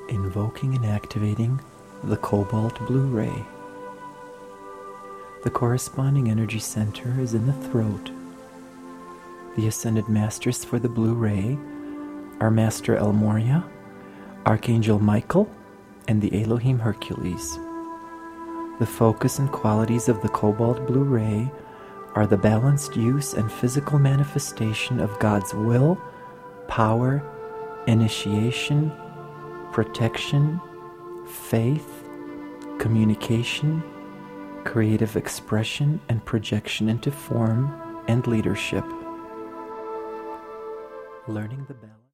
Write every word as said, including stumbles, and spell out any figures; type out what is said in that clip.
Invoking and activating the cobalt blue ray. The corresponding energy center is in the throat. The ascended masters for the blue ray are Master El Morya, Archangel Michael, and the Elohim Hercules. The focus and qualities of the cobalt blue ray are the balanced use and physical manifestation of God's will, power, initiation, protection, faith, communication, creative expression, and projection into form and leadership. Learning the balance.